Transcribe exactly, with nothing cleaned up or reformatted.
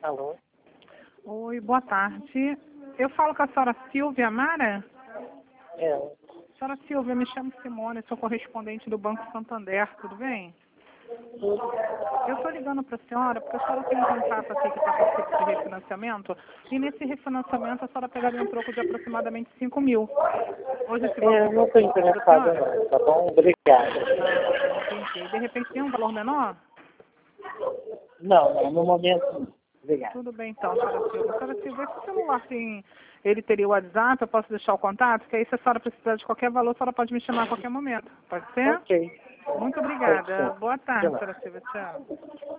Alô? Oi, boa tarde. Eu falo com a senhora Silvia Mara? É. Senhora Silvia, me chamo Simone, sou correspondente do Banco Santander, tudo bem? Eu estou ligando para a senhora porque a senhora tem um contrato aqui que está participando de refinanciamento e nesse refinanciamento a senhora pegaria um troco de aproximadamente cinco mil. Hoje esse valor É, não estou interessado não, tá bom? Obrigado. Ah, entendi. De repente tem um valor menor? Não, não, no momento não. Obrigado. Tudo bem então, senhora Silvia. Senhora Silvia, esse celular tem, ele teria o WhatsApp, eu posso deixar o contato, que aí se a senhora precisar de qualquer valor, a senhora pode me chamar a qualquer momento. Pode ser? Ok. Muito Pode obrigada. ser. Boa De tarde, nada. senhora Silvia. Tchau.